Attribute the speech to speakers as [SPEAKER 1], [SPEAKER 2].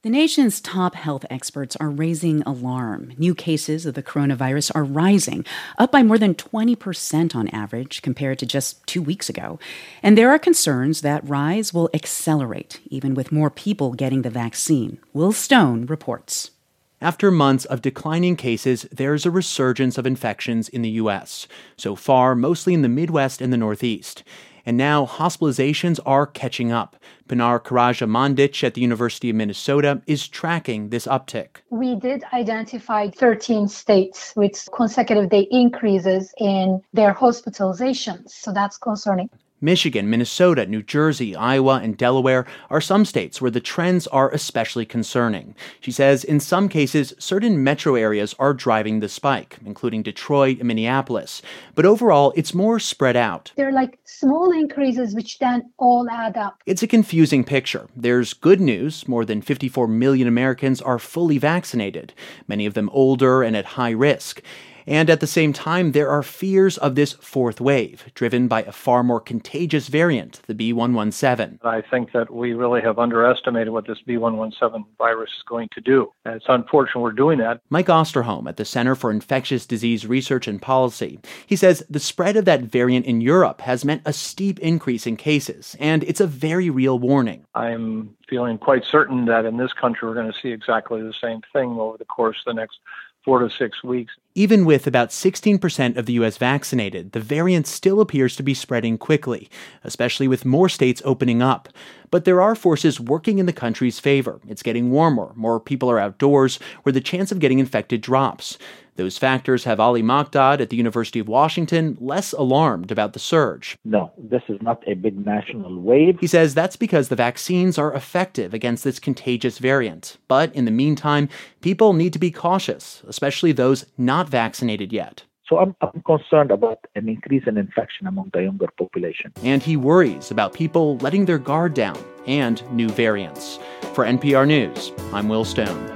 [SPEAKER 1] The nation's top health experts are raising alarm. New cases of the coronavirus are rising, up by more than 20% on average compared to just 2 weeks ago. And there are concerns that rise will accelerate, even with more people getting the vaccine. Will Stone reports.
[SPEAKER 2] After months of declining cases, there's a resurgence of infections in the U.S., so far mostly in the Midwest and the Northeast. And now hospitalizations are catching up. Pinar Karaja-Mandich at the University of Minnesota is tracking this uptick.
[SPEAKER 3] We did identify 13 states with consecutive day increases in their hospitalizations, so that's concerning.
[SPEAKER 2] Michigan, Minnesota, New Jersey, Iowa, and Delaware are some states where the trends are especially concerning. She says in some cases, certain metro areas are driving the spike, including Detroit and Minneapolis. But overall, it's more spread out.
[SPEAKER 3] They're like small increases which then all add up.
[SPEAKER 2] It's a confusing picture. There's good news. More than 54 million Americans are fully vaccinated, many of them older and at high risk. And at the same time, there are fears of this fourth wave, driven by a far more contagious variant, the B.1.1.7.
[SPEAKER 4] I think that we really have underestimated what this B.1.1.7 virus is going to do. And it's unfortunate we're doing that.
[SPEAKER 2] Mike Osterholm at the Center for Infectious Disease Research and Policy. He says the spread of that variant in Europe has meant a steep increase in cases, and it's a very real warning.
[SPEAKER 4] I'm feeling quite certain that in this country we're going to see exactly the same thing over the course of the next 4 to 6 weeks.
[SPEAKER 2] Even with about 16% of the U.S. vaccinated, the variant still appears to be spreading quickly, especially with more states opening up. But there are forces working in the country's favor. It's getting warmer, more people are outdoors, where the chance of getting infected drops. Those factors have Ali Maqdad at the University of Washington less alarmed about the surge.
[SPEAKER 5] No, this is not a big national wave.
[SPEAKER 2] He says that's because the vaccines are effective against this contagious variant. But in the meantime, people need to be cautious, especially those not vaccinated yet.
[SPEAKER 5] So I'm concerned about an increase in infection among the younger population.
[SPEAKER 2] And he worries about people letting their guard down and new variants. For NPR News, I'm Will Stone.